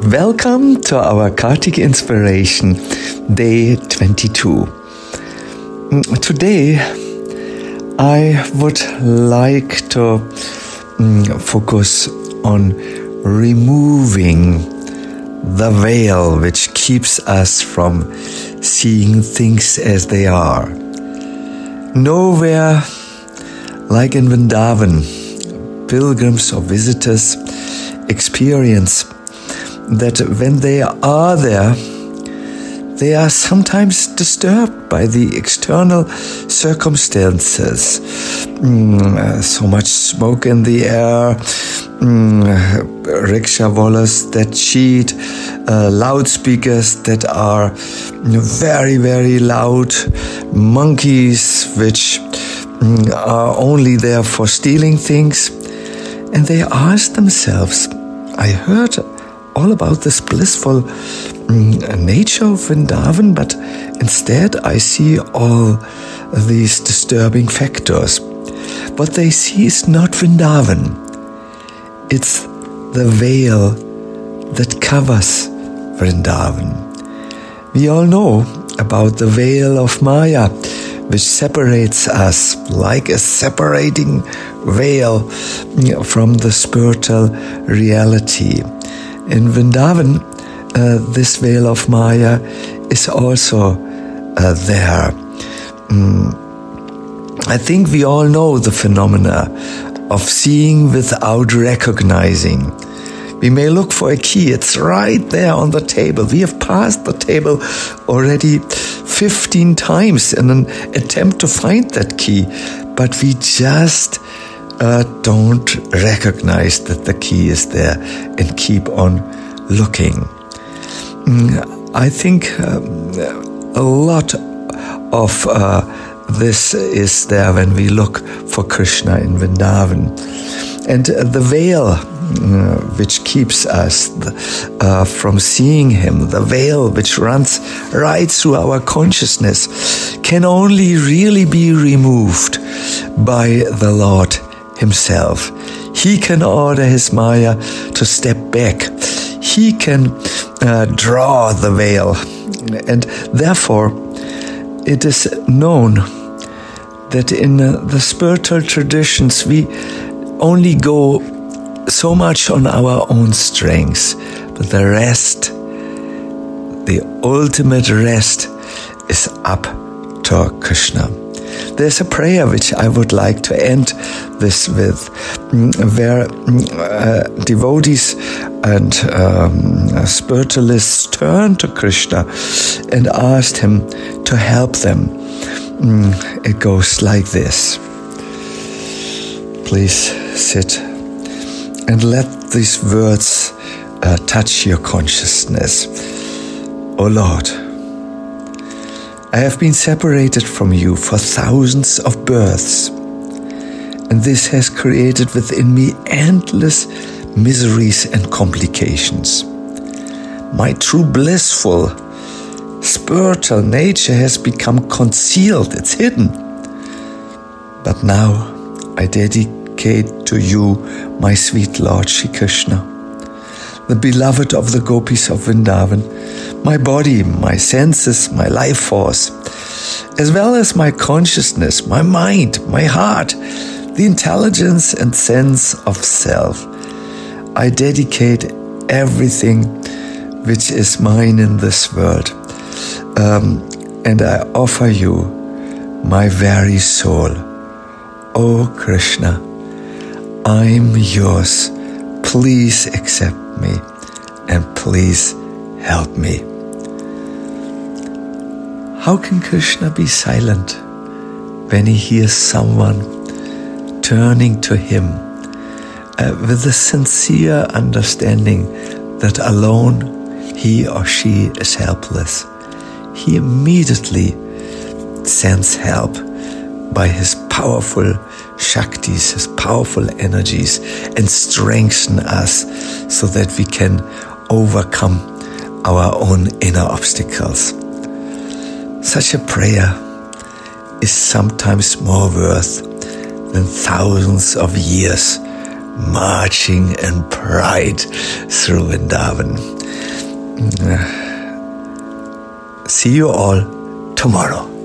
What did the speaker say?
Welcome to our Kartik Inspiration, Day 22. Today, I would like to focus on removing the veil which keeps us from seeing things as they are. Nowhere like in Vrindavan, pilgrims or visitors experience that when they are there, they are sometimes disturbed by the external circumstances. So much smoke in the air, rickshawallahs that cheat, loudspeakers that are very, very loud, monkeys which are only there for stealing things. And they ask themselves, I heard all about this blissful nature of Vrindavan, but instead I see all these disturbing factors. What they see is not Vrindavan. It's the veil that covers Vrindavan. We all know about the veil of Maya, which separates us like a separating veil from the spiritual reality. In Vrindavan, this veil of Maya is also there. I think we all know the phenomena of seeing without recognizing. We may look for a key, it's right there on the table. We have passed the table already 15 times in an attempt to find that key, but we just don't recognize that the key is there and keep on looking. I think a lot of this is there when we look for Krishna in Vrindavan. And the veil which keeps us from seeing him, the veil which runs right through our consciousness, can only really be removed by the Lord himself. He can order his Maya to step back. He can draw the veil. And therefore, it is known that in the spiritual traditions, we only go so much on our own strengths, but the rest, the ultimate rest, is up to Krishna. There's a prayer which I would like to end this with, where devotees and spiritualists turned to Krishna and asked him to help them. It goes like this. Please sit and let these words touch your consciousness. O Lord, I have been separated from you for thousands of births, and this has created within me endless miseries and complications. My true blissful spiritual nature has become concealed, it's hidden. But now I dedicate to you my sweet Lord Shri Krishna, the beloved of the gopis of Vrindavan, my body, my senses, my life force, as well as my consciousness, my mind, my heart, the intelligence and sense of self. I dedicate everything which is mine in this world, and I offer you my very soul. O Krishna, I'm yours. Please accept me and please help me. How can Krishna be silent when he hears someone turning to him with a sincere understanding that alone he or she is helpless? He immediately sends help by his powerful Shaktis, his powerful energies, and strengthen us so that we can overcome our own inner obstacles. Such a prayer is sometimes more worth than thousands of years marching in pride through Vrindavan. See you all tomorrow.